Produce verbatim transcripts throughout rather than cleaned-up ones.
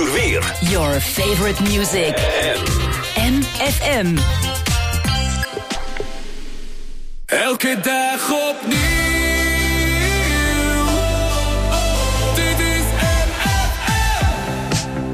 uur weer. Your favorite music. M F M. Elke dag opnieuw. Dit is M F M.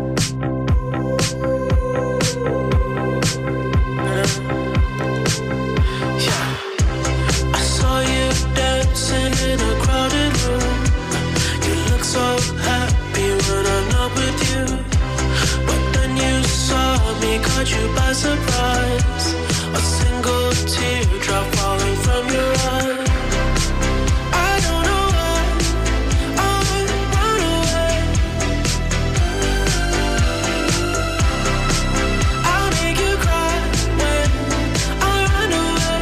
Yeah. I saw you dancing in a crowded room. You look so happy when I'm not with you. But then you saw me, caught you by surprise. A single teardrop falling from your eye. I don't know why I run away. I'll make you cry when I run away.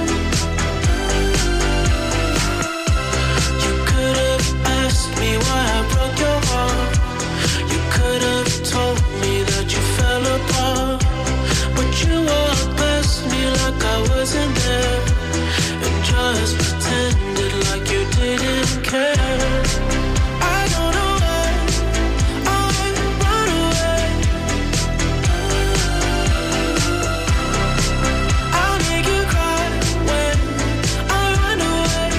You could have asked me why I broke your heart. You could have told me that you fell apart. But you walked past me like I wasn't there, and just pretended like you didn't care. I don't know why I run away. I'll make you cry when I run away.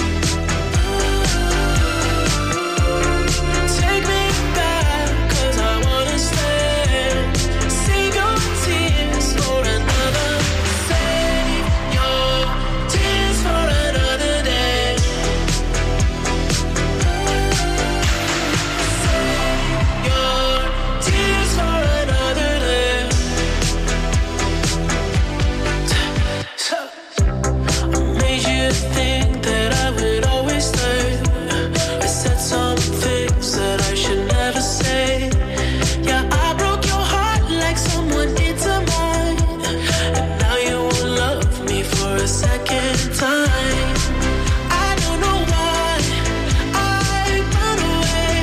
Take me back, 'cause I wanna stay. Save your tears for another. Save your tears for another day. Save your tears for another day. I made you think that I would always stay. I said some things that I should never say. Yeah, I broke your heart like someone did to mine. And now you won't love me for a second time. I don't know why I run away.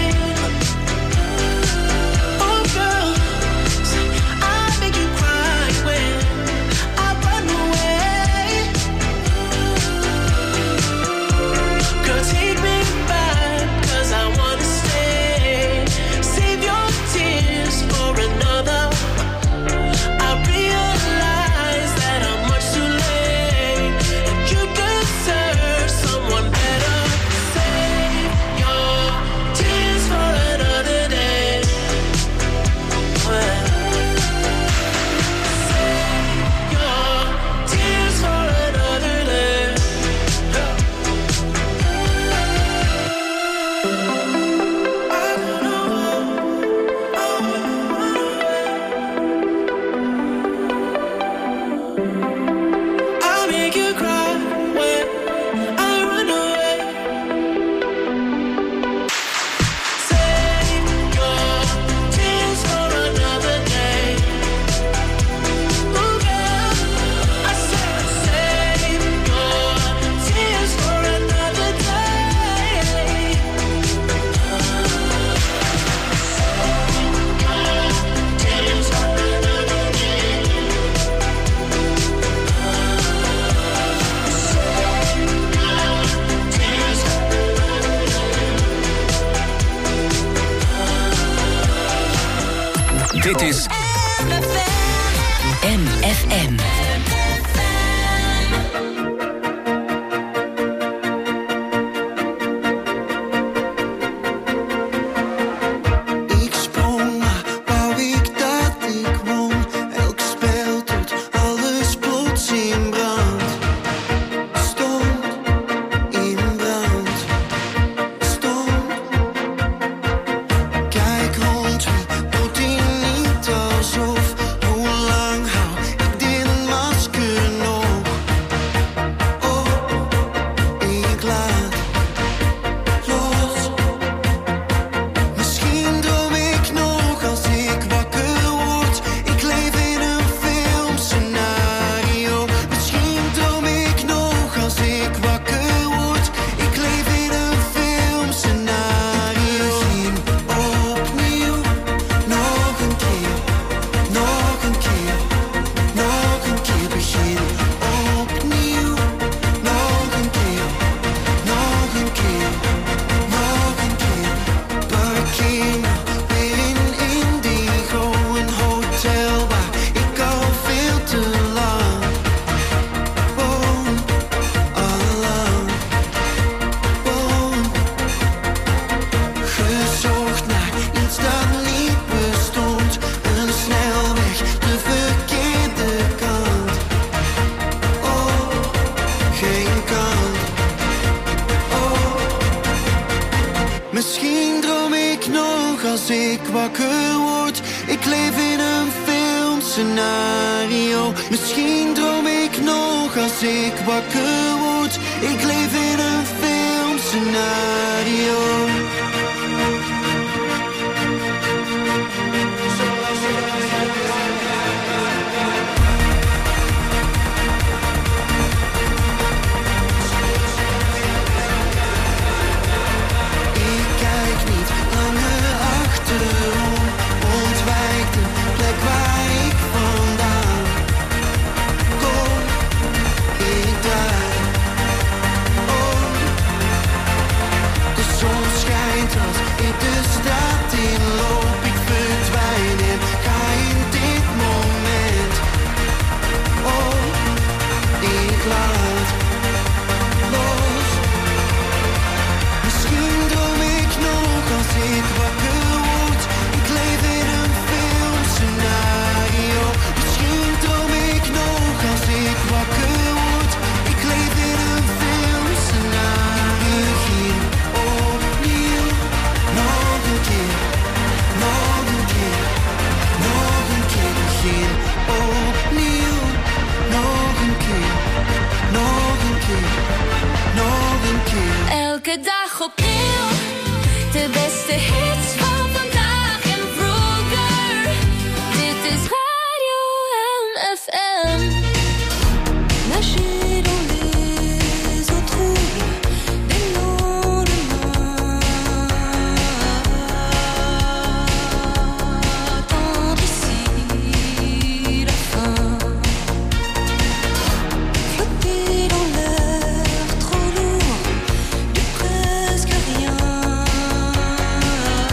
Oh girl, I make you cry when I run away. Girl, take me back, 'cause I wanna stay. Save your tears for another. I realize that I'm much too late, and you deserve someone better. Save your tears for another day. Well, save your tears for another day. I don't know why I run away. I'll make you cry when I run away. Save your tears for another day. Oh girl, I said save your tears for another day. Tears for another day. Dit is M F M. Ik sprong, maar wou ik dat ik won. Elk spel tot alles plots in brand stond, in brand stond. Kijk rond me, doet hij niet alsof. Hoe lang hou ik dit masker? nog als ik wakker word. Ik leef in een filmscenario. Misschien droom ik nog als ik wakker word. Ik leef in een filmscenario. Elke dag opnieuw, de beste hits van vandaag en vroeger. Dit is Radio M F M. Nager dans les eaux troubles des lendemains. Attendre ici la fin. Flotter dans l'air trop lourd. Presque rien.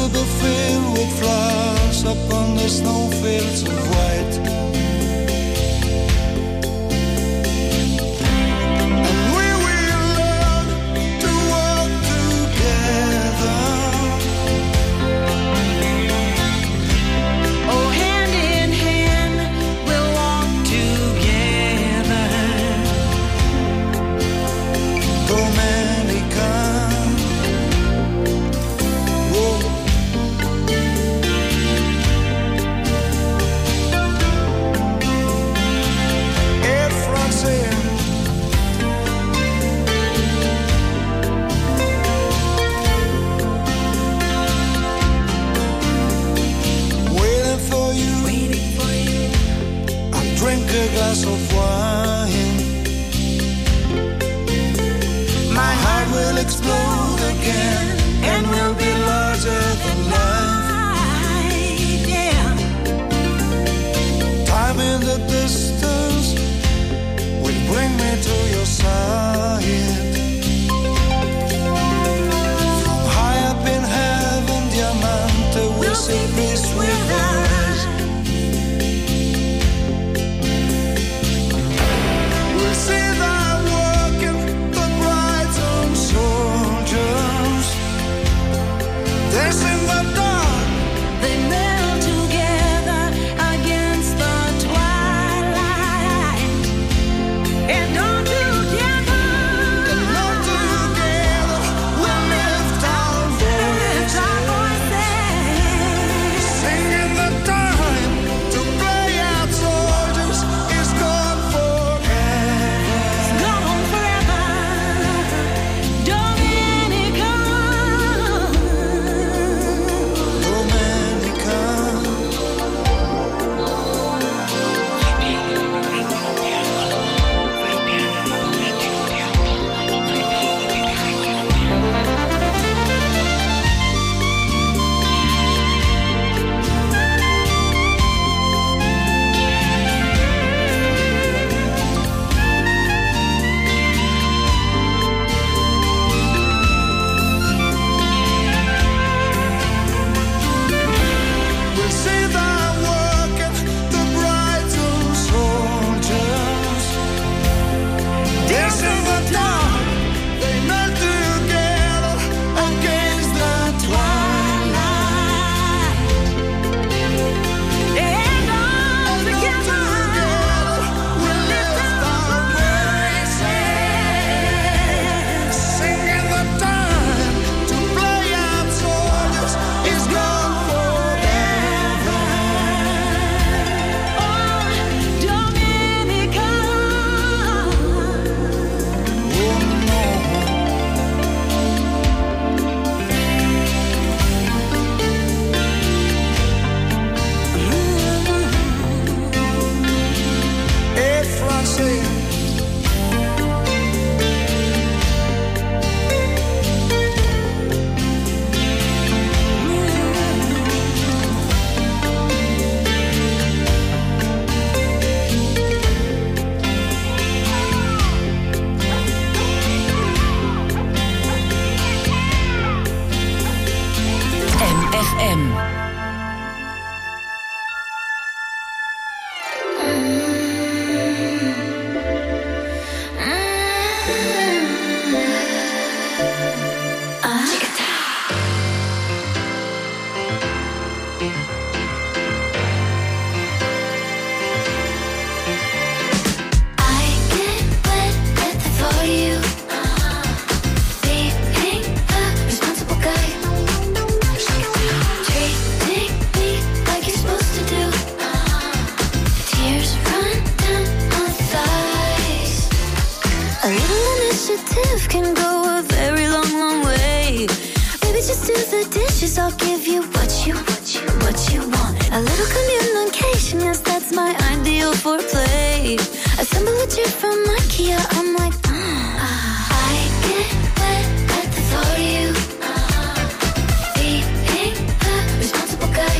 sugar filled with flowers upon the snowfields of white. And we will learn to walk together. Oh, hand in hand, we'll walk together. Domenica. Whoa. Air France Air. Waiting for you. Waiting for you. I'll drink a glass of wine. My heart will explode again and will be larger than life. Yeah. Time in the distance will bring me to your side. From high up in heaven, Diamante will We'll see see peace peace with with us. us. We'll see thy working, the bright and soldiers. Dance in the dark, They melt together against the twilight. And on together, and all together we'll lift our lift voices. our voices. Singing the time to play out soldiers is gone forever. Gone forever. Dominica. Domenica. We'll see thy working, the bright and soldiers. Dance in the dark, they melt together against the twilight. And on And all together, together we'll lift our voices. Singing the time to play out soldiers is gone forever. oh, Dominica. Oh no. Air France. M F M. I get wet at the thought of you. Being a responsible guy. Treating me like you're supposed to do. Tears run down my thighs. A little initiative can go a very long, long way. Baby, just do the dishes. I'll give you what you, what you, what you want. A little communication, yes, that's my ideal foreplay. Assemble a chair from IKEA. I'm like, mm. I get wet at the thought of you. Being a responsible guy.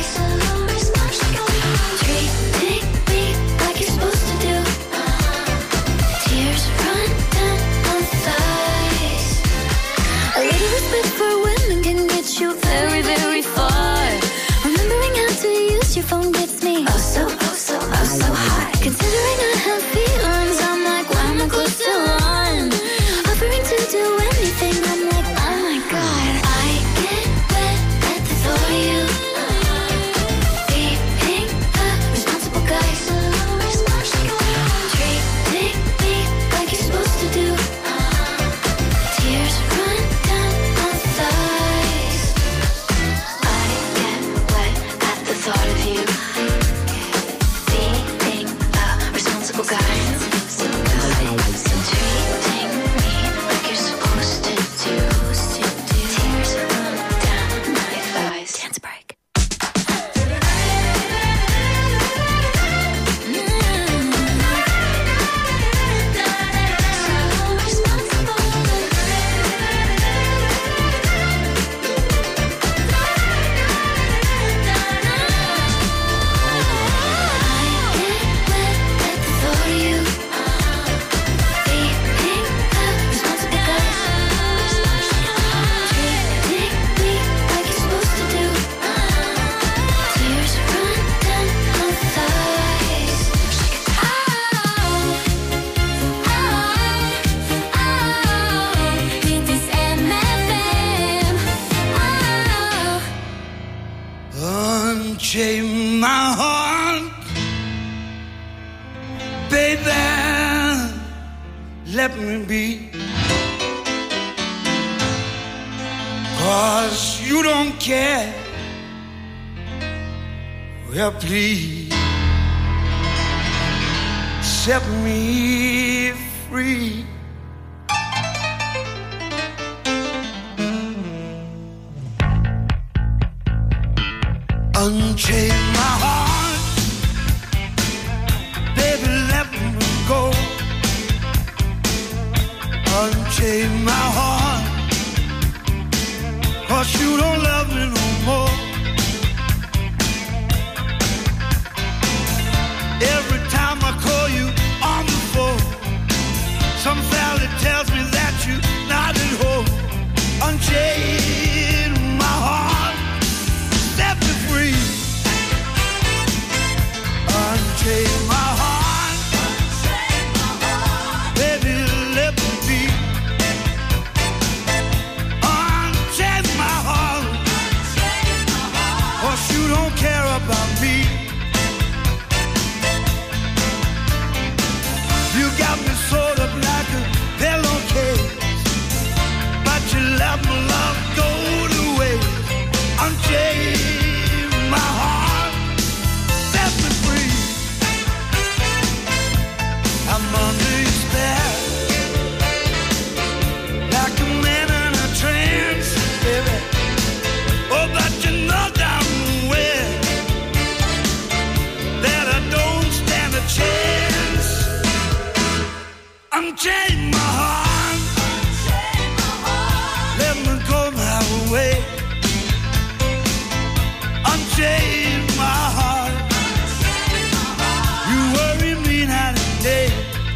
Treating me like you're supposed to do. Tears run down my thighs. A little respect for women can get you very, very far. unchain my heart, baby, let me be. 'Cause you don't care. Well, please set me free. Unchain my heart, baby, let me go. Unchain my heart, 'cause you don't love me no more. Every time I call you on the phone, some fella tells me that you're not at home. Unchain my heart, set me free. Unchain my heart, baby, let me be. Unchain my heart, 'cause you don't care about me. You got me sort of like a pillowcase, but you let my love go to waste. Unchain my heart, set me free. I'm under your spell, like a man in a trance, baby. Oh, but you know damn well that I don't stand a chance. Unchain my heart, let me go my way. Unchain my heart, you worry me night and day.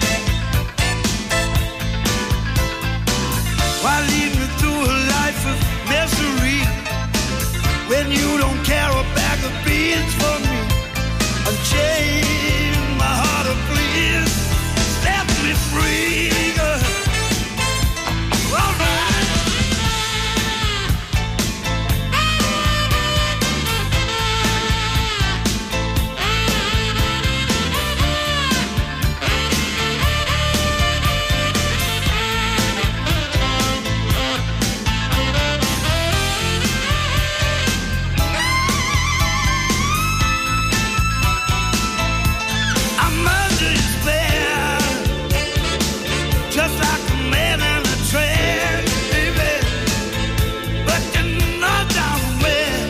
Why lead me through a life of misery when you don't care a bag of beans for me? Unchain my heart, oh please, set me free, girl. All right. I'm under your spell, just like a man in a trance, baby. But you know damn well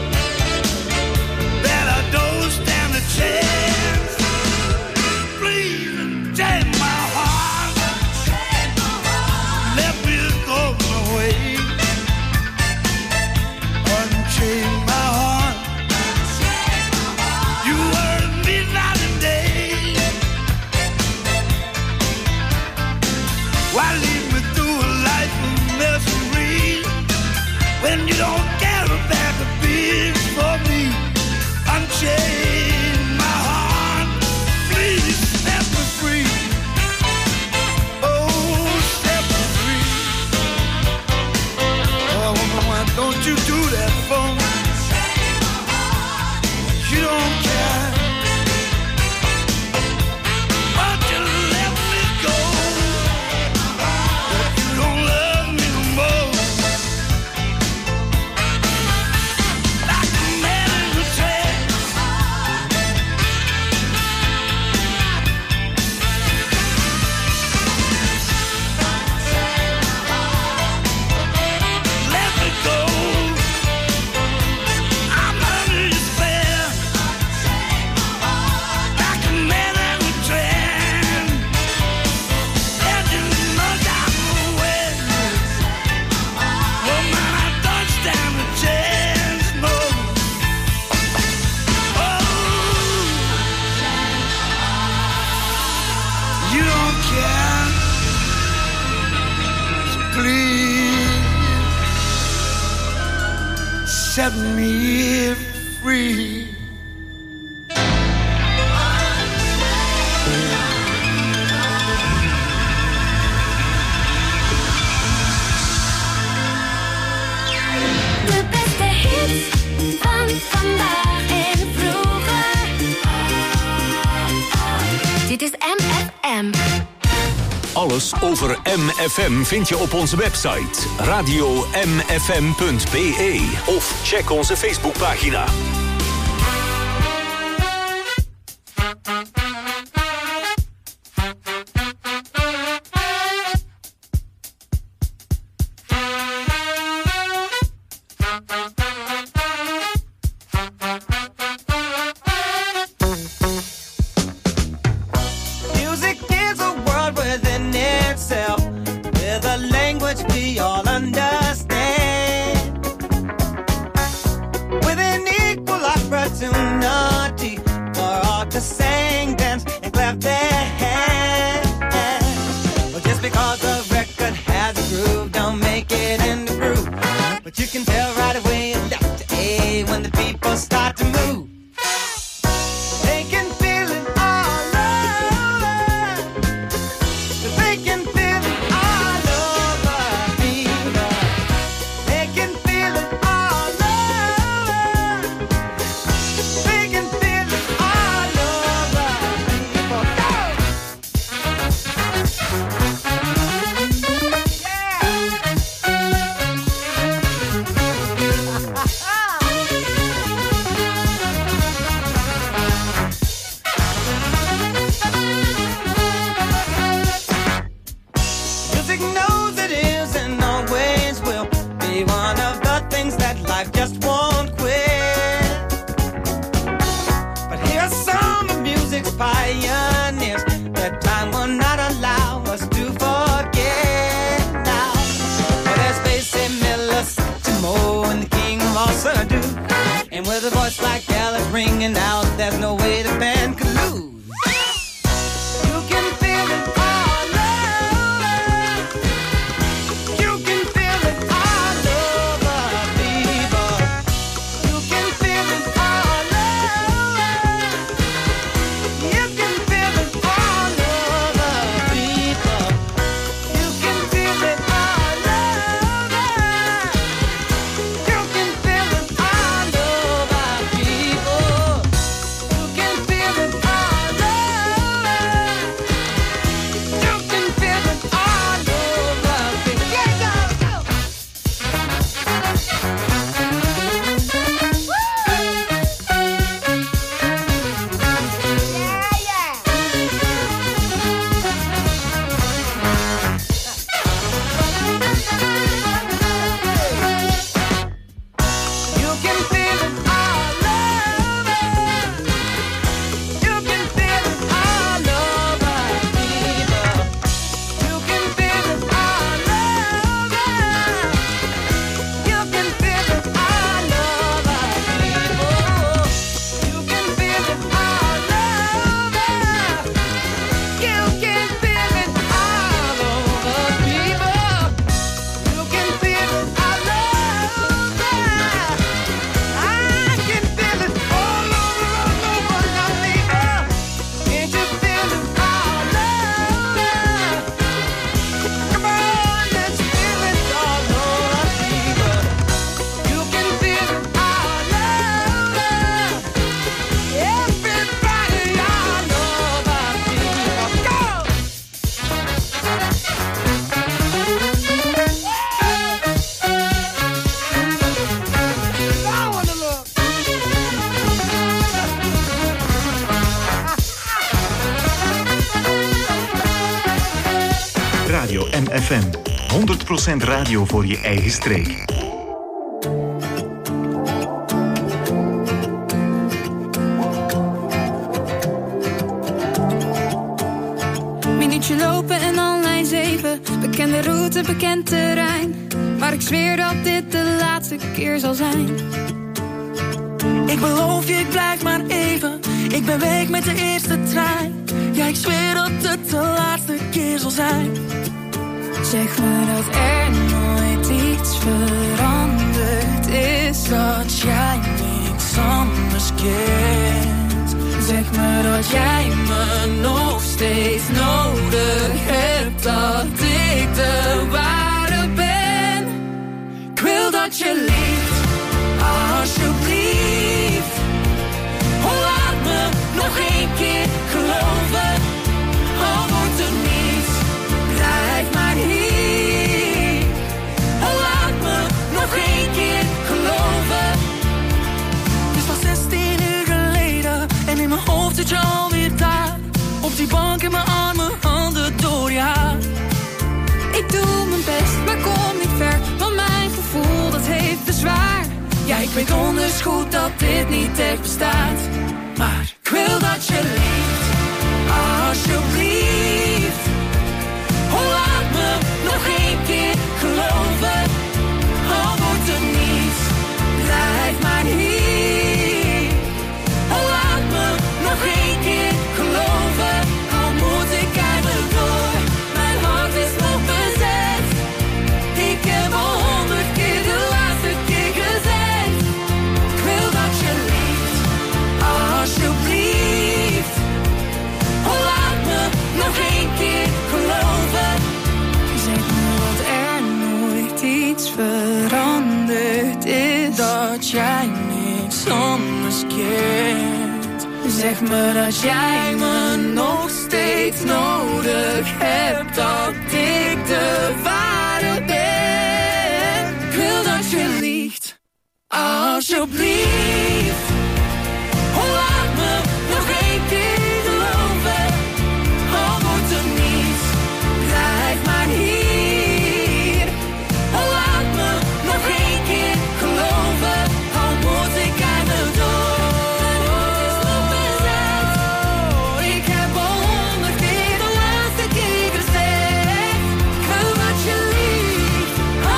that I don't stand a chance. Please unchain my heart, let me go my way. Unchain my heart, you worry me night and day. Why lead me through a life of misery when you don't care a bag of beans for me? Unchain my heart, please set me free. Oh, set me free. Oh, woman, why don't you do that for me? You don't care, but you let me go. But you don't love me no more. Like a man in a trance. Let me go. I'm under your spell, like a man in a trance. And you know damn well, woman, I don't stand a chance, no. Oh, you don't care, so please set me free. De beste hits van vandaag en Alles over M F M vind je op onze website radio m f m punt b e of check onze Facebookpagina. F M. honderd procent radio voor je eigen streek. Minuutje lopen en al lijn zeven. Bekende route, bekend terrein. Maar ik zweer dat dit de laatste keer zal zijn. Ik beloof je, ik blijf maar even. Ik ben weg met de eerste trein. Ja, ik zweer dat het de laatste keer zal zijn. Zeg me dat er nooit iets veranderd is. Dat jij niks anders kent. Zeg me dat jij me nog steeds nodig hebt. Dat ik de ware ben. Ik wil dat je lief, alsjeblieft. Oh, laat me nog één keer geloven. Al wordt er niets ik weet donders goed dat dit niet echt bestaat. Maar ik wil dat je liegt, alsjeblieft. Oh, laat me nog één keer geloven. Al wordt er niets, blijf maar hier. Oh, laat me nog één keer geloven. Al moet ik eindelijk door, mijn hart is nog bezet. Ik heb al honderd keer de laatste keer gezegd. Ik wil dat je liegt, alsjeblieft. Oh, laat me nog één keer geloven. Zeg me dat er nooit iets veranderd is, Dat jij niks anders keert. zeg me dat jij me nog steeds nodig hebt, dat ik de ware ben. Ik wil dat je liegt, alsjeblieft. Oh, laat me nog één keer geloven. Al wordt er niets, blijf maar hier. Oh, laat me nog één keer geloven. Al moet ik eindelijk door. Mijn hart is nog bezet. Ik heb al honderd keer de laatste keer gezegd. Ik wil dat je liegt,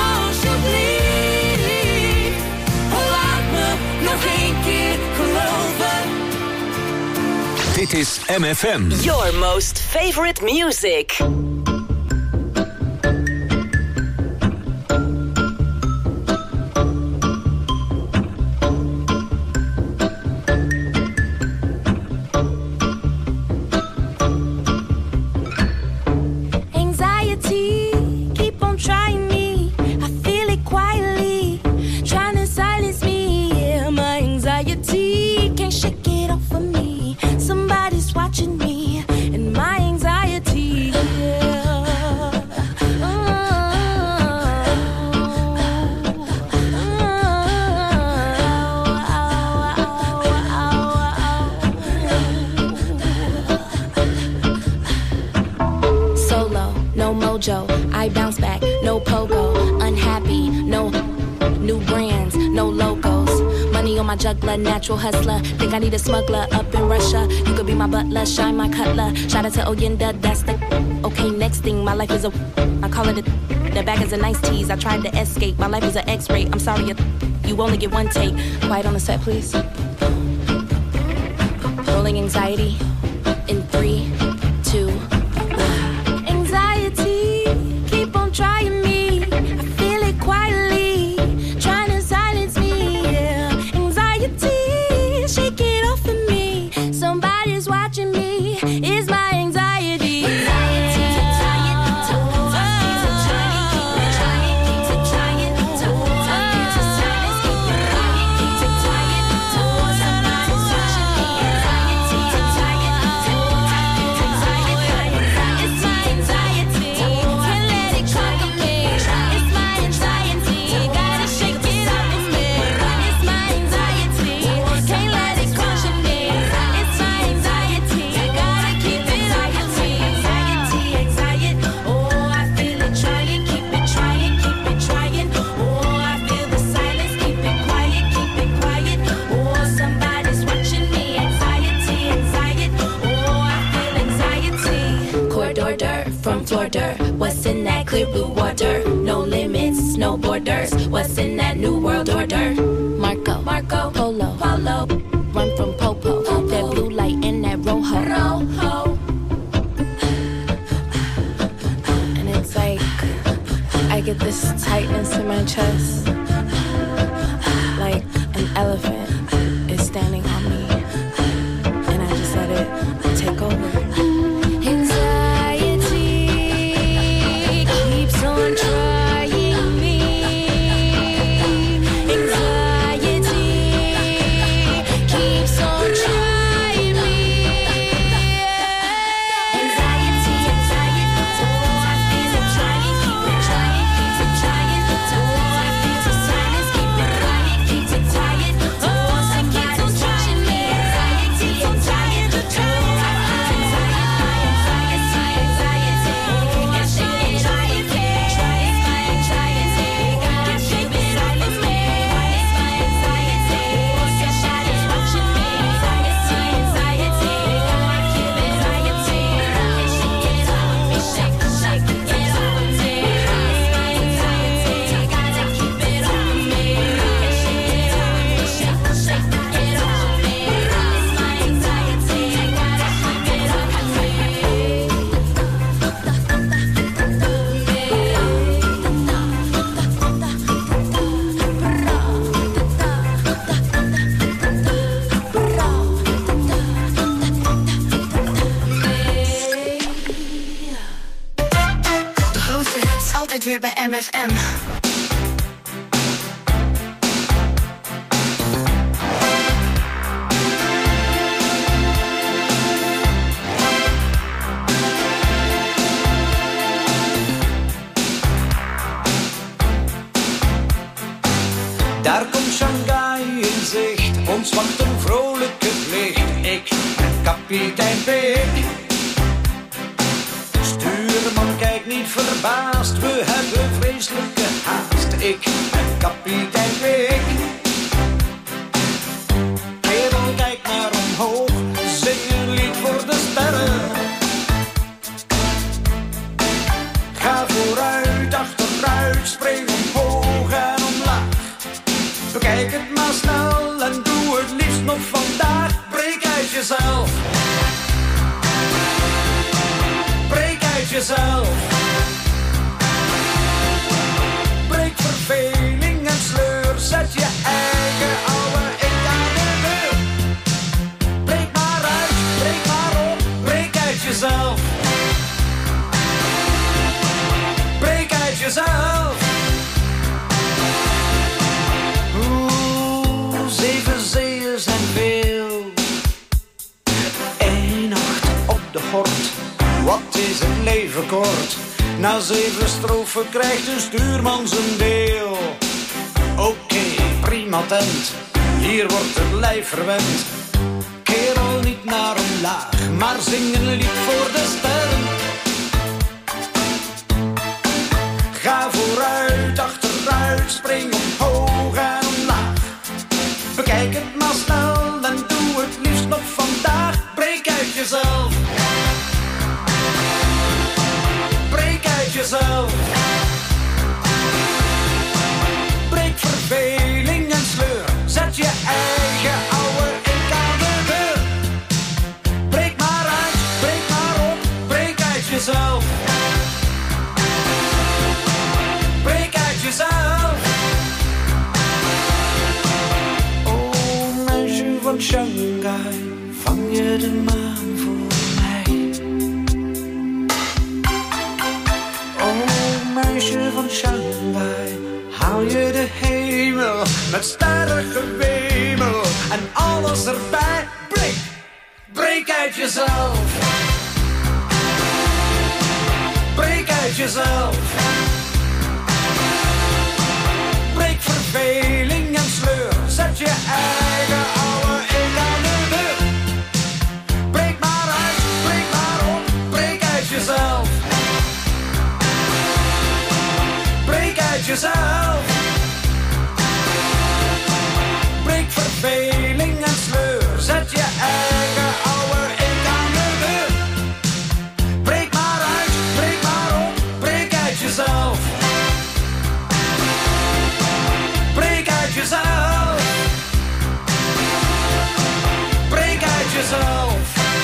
alsjeblieft. Oh, laat me nog één keer geloven. Dit is M F M. Your most favorite music. Anxiety, keep on trying me. I feel it quietly, trying to silence me. Yeah, my anxiety can't shake it off of me. Somebody's watching me, and my anxiety. Yeah. Solo, no mojo, I bounce back, no pogo. Unhappy, no new brands, no logos. Money on my juggler, natural hustler. Think I need a smuggler up in Russia. You could be my butler, shine my cutler. Shout out to Oyenda, that's the. Okay, next thing, my life is a. I call it a. The bag is a nice tease. I tried to escape. My life is an X-ray. I'm sorry, you only get one take. Quiet on the set, please. Rolling anxiety in three, two, one. Anxiety, keep on trying me. I feel it quietly, trying to silence me. Yeah. Anxiety, shake it off of me. Somebody's watching me. It's my anxiety. Anxiety, what's in that clear blue water? No limits, no borders. What's in that new world order? Marco, Marco, Polo, Polo. Run from Popo, Popo. That blue light in that Rojo, Rojo. And it's like I get this tightness in my chest, like an elephant is standing on me, and I just let it take over. Trying me, anxiety keeps on trying me. Anxiety, anxiety, oh I feel it trying, keep it trying, keep it trying, oh I feel M F M. Daar komt Shanghai in zicht, ons wacht een vrolijke vlicht. Ik en kapitein Pik. Stuurman kijkt niet verbaasd, we hebben vreselijke haast. Ik en kapitein Pik. Kerel, kijk maar omhoog, zing een lied voor de sterren. Ga vooruit, achteruit, spring omhoog en omlaag. Bekijk het maar snel en doe het liefst nog vandaag. Breek uit jezelf. Breek uit jezelf. Breek verveling en sleur. Zet je eigen oude ik aan de deur. Breek maar uit, breek maar op. Breek uit jezelf. Breek uit jezelf. Zeven zeeën zijn veel. Eén nacht op de hort. Wat is het leven kort? Na zeven strofen krijgt een stuurman zijn deel. Oké, okay, prima tent. Hier wordt het lijf verwend. Kerel, niet naar omlaag, maar zing een lied voor de sterren. Ga vooruit, achteruit, spring omhoog en omlaag. Bekijk het maar snel en doe het liefst nog vandaag. Breek uit jezelf. Breek uit jezelf. Breek verveling en sleur. Zet je eigen oude ik aan de deur. Breek maar uit, breek maar op. Breek uit jezelf. Breek uit jezelf. Van Shanghai, vang je de maan voor mij. Oh, meisje van Shanghai, haal je de hemel met sterrengewemel en alles erbij. Breek, breek uit jezelf. Breek uit jezelf. Breek verveling en sleur, zet je eigen oude ik aan de deur. Breek maar uit, breek maar op, breek uit jezelf. Breek uit jezelf. Breek verveling en sleur, zet je eigen oude ik aan de deur. Breek maar uit, breek maar op, breek uit jezelf. Breek uit jezelf. Breek uit jezelf.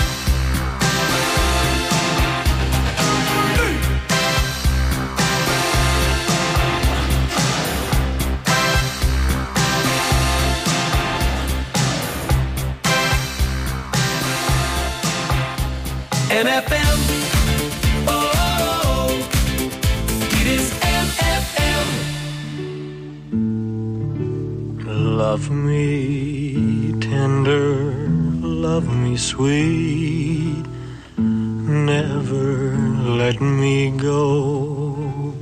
Nu. M F M. Oh, oh, oh. Dit is M F M. Love me tender, love me sweet, never let me go.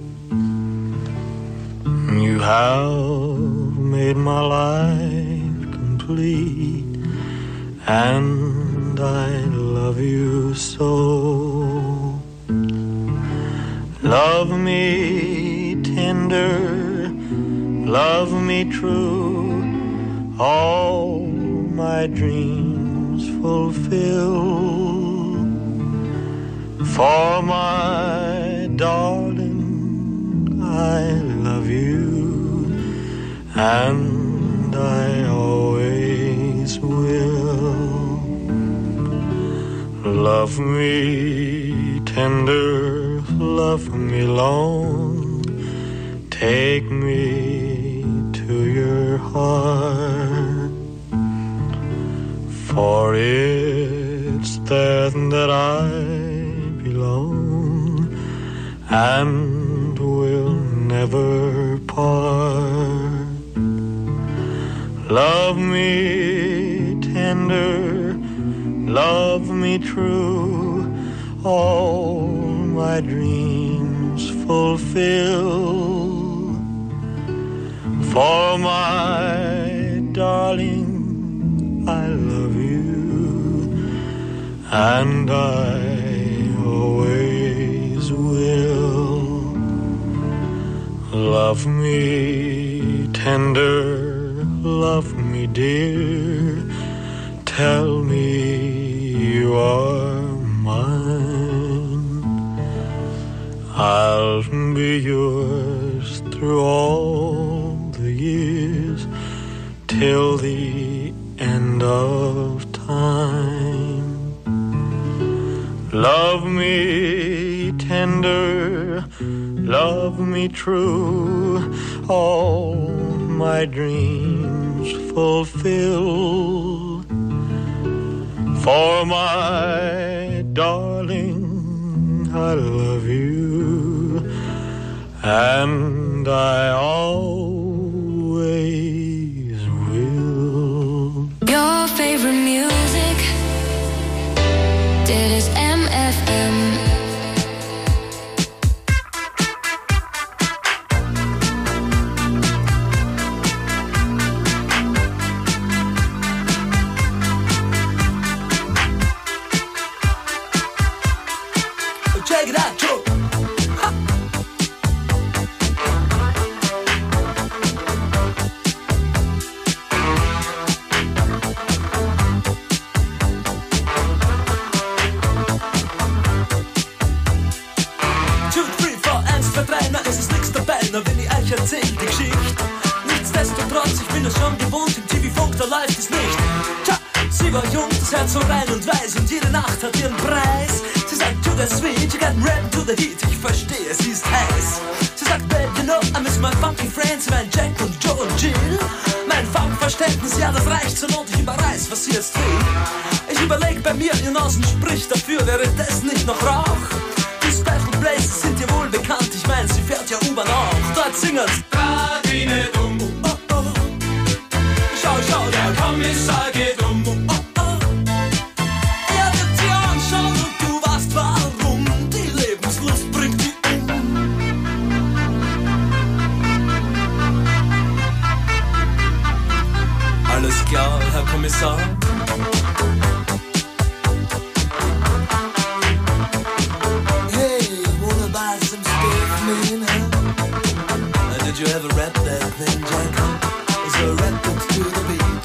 You have made my life complete, and I love you so. Love me tender, love me true, all my dreams fulfill. For my darling, I love you, and I always will. Love me tender, love me long, take me to your heart, for it's there that I belong and will never part. Love me tender, love me true, all my dreams fulfill. For my darling, I love you, and I always will. Love me tender, love me dear, tell me you are mine. I'll be yours through all the years, till the end of time. Love me tender, love me true, all my dreams fulfill. For my darling, I love you, and I always will. Your favorite music, dit is M F M. Check it out, Joe. Ha. Two, three, four, eins, zwei, drei, na es ist nix dabei, na wenn ich euch erzähl die Geschichte. Nichtsdestotrotz, ich bin es schon gewohnt, im T V-Funk, da läuft es nicht. Tja, sie war jung, das Herz so rein und weiß und jede Nacht hat ihren Preis. Sie sagt, to the sweet, you got rap to the heat, ich verstehe, sie ist heiß. Sie sagt, babe, you know, I miss my funky friends, mein Jack und Joe und Jill. Mein Funkverständnis, ja, das reicht zur Not, ich überreiß, was sie jetzt will. Ich überleg bei mir, ihr Nasen spricht dafür, wäre das nicht noch Rauch? Die Special Places sind dir wohl bekannt, ich mein, sie fährt ja U-Bahn auch. Dort singen's Radine dumm, oh, oh. Schau, schau, der Kommissar geht um, oh, oh. Er wird sie anschauen und du weißt warum, die Lebenslust bringt die um. Alles klar, Herr Kommissar? Hey, wanna buy some stuff, man, huh? Uh, did you ever rap that thing, Jack? So rap it to the beat.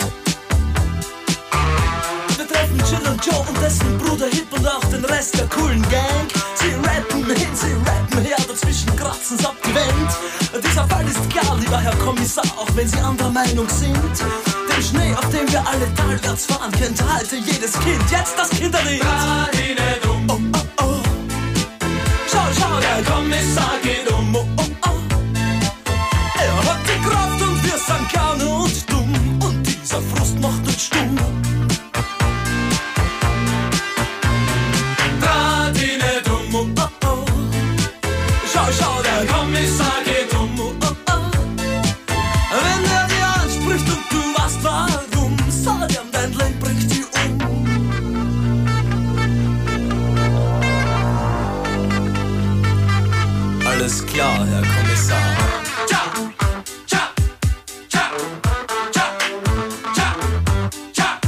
Wir treffen Jill und Joe und dessen Bruder Hip und auch den Rest der coolen Gang. Sie rappen hin, sie rappen her, dazwischen kratzen's ab die Wand. Dieser Fall ist klar, lieber Herr Kommissar, auch wenn Sie anderer Meinung sind. Den Schnee, auf dem wir alle talwärts fahren, kennt heute jedes Kind. Jetzt das Kinderlied. Radine dumm. Oh, oh, oh. Schau, schau, der Kommissar geht um. Oh, oh, oh. Er hat die Kraft und wir sind gerne und dumm. Und dieser Frust macht uns stumm. Radine dumm. Oh, oh, oh. Schau, schau, der Kommissar geht um. Oh, oh, oh. Wenn er dir anspricht und du weißt warum, sag ihm, dein Leben bringt dich um. Alles klar, Herr Kommissar. Tja, tja, tja, tja, tja, tja,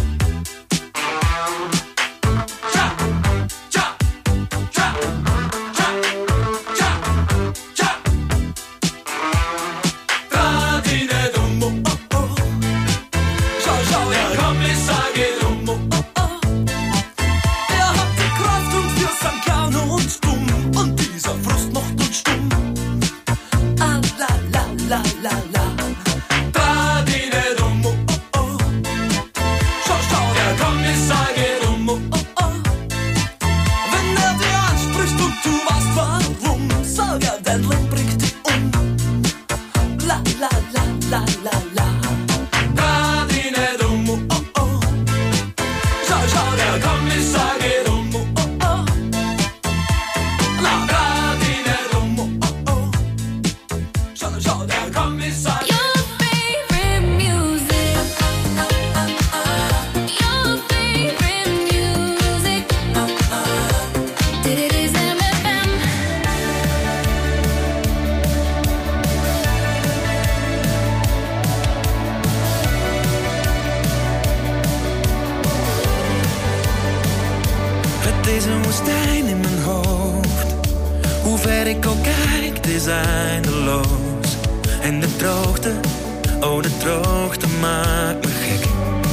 een woestijn in mijn hoofd. Hoe ver ik ook kijk, het is eindeloos. En de droogte, oh de droogte maakt me gek.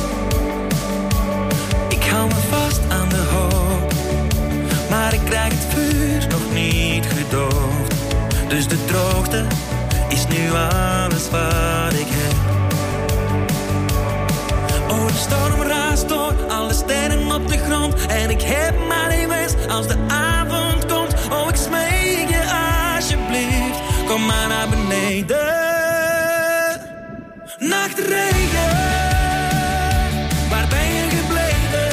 Ik hou me vast aan de hoop, maar ik krijg het vuur nog niet gedoofd. Dus de droogte is nu alles wat ik heb. Oh, de storm raast door, alle sterren op de grond. En ik heb maar één wens als de avond komt. Oh, ik smeek je alsjeblieft, kom maar naar beneden. Nachtregen, waar ben je gebleven?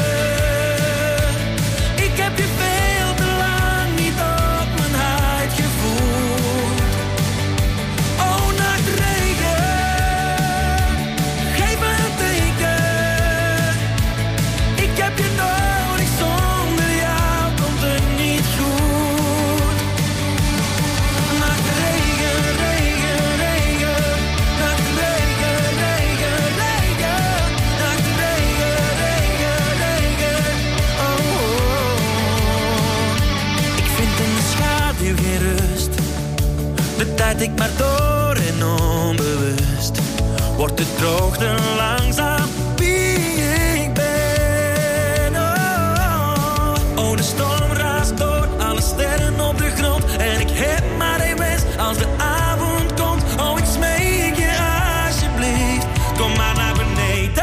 Ik heb je veel te lang niet op mijn huid gevoeld. Oh, nachtregen, geef me een teken. Ik heb je nodig, zonder jou komt het niet goed. Nachtregen, regen, regen. Nachtregen, regen, regen. Nachtregen, regen, regen. Oh, oh. Ik vind in de schaduw geen rust. De tijd ik maar door en onbewust. Wordt de droogte langzaam wie ik ben. Oh, oh, de storm raast door, alle sterren op de grond. En ik heb maar één wens als de avond komt. Oh, ik smeek je alsjeblieft, kom maar naar beneden.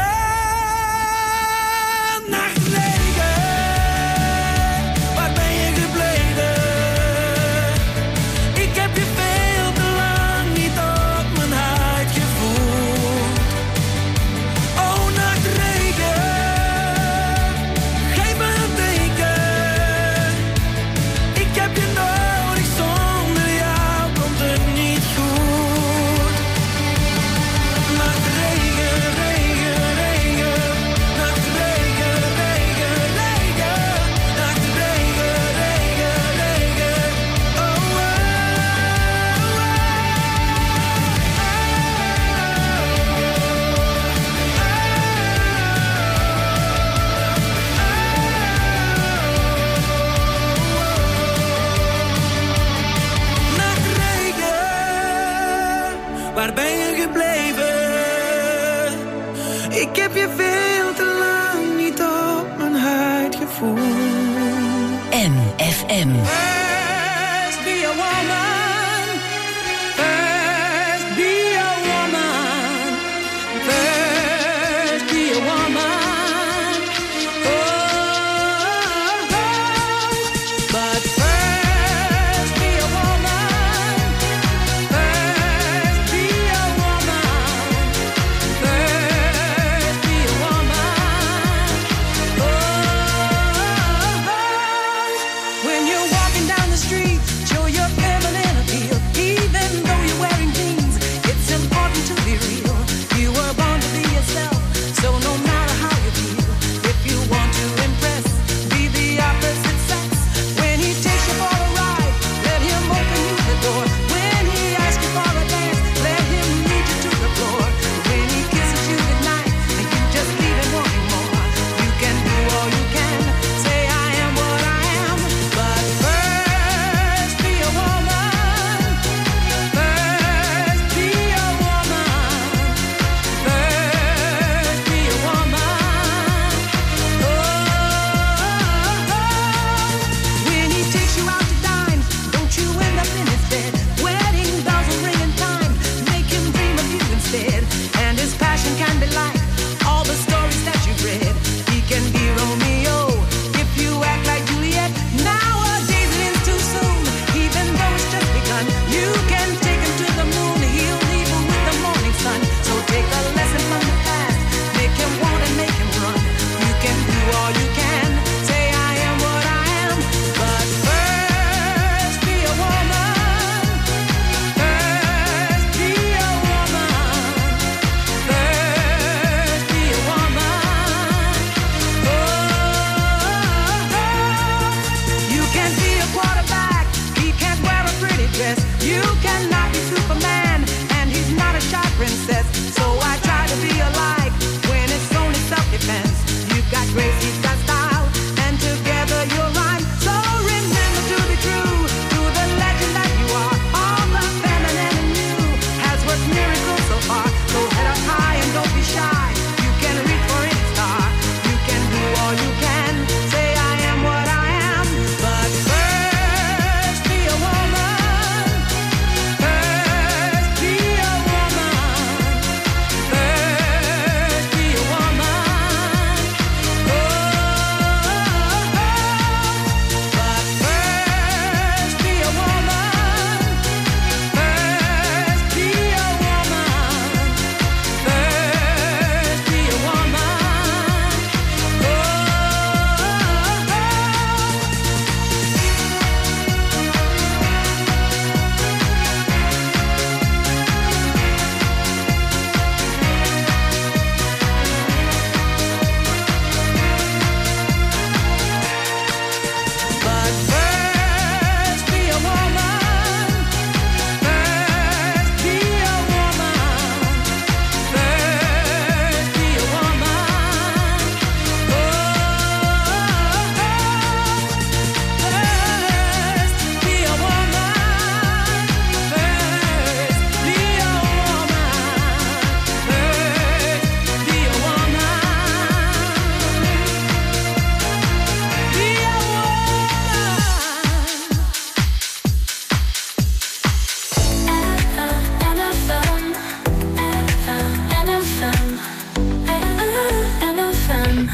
Nachtregen, waar ben je gebleven? Ik heb je veel te lang niet op mijn huid gevoeld. Oh, nachtregen, geef me een teken. Ik heb je nodig, zonder jou komt het niet goed. Nachtregen, regen, regen. Nachtregen, regen, regen. Nachtregen, regen, regen. Oh, oh, Nachtregen, waar ben je gebleven? Ik heb je veel te lang niet op mijn huid gevoeld. M F M. First be a woman. First be a woman. First be a woman. Oh, but first be a woman. First be a woman. First be a woman. Oh, when you're walking down M.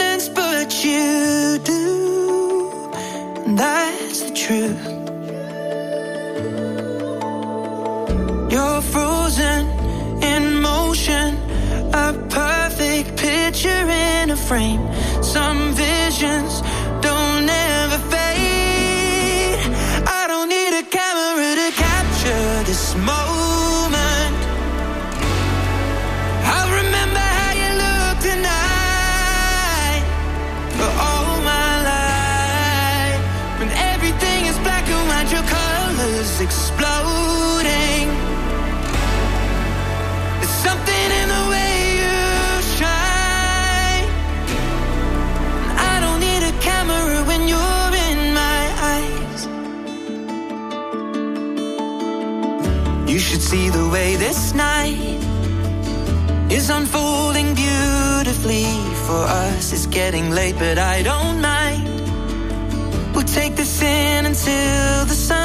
That's the truth. frozen in motion, a perfect picture in a frame. Some visions don't ever fade. I don't need a camera to capture this moment. I'll remember how you look tonight for all my life. When everything is black and white, your colors exploding. There's something in the way you shine. I don't need a camera when you're in my eyes. You should see the way this night is unfolding beautifully for us. It's getting late, but I don't mind. We'll take this in until the sun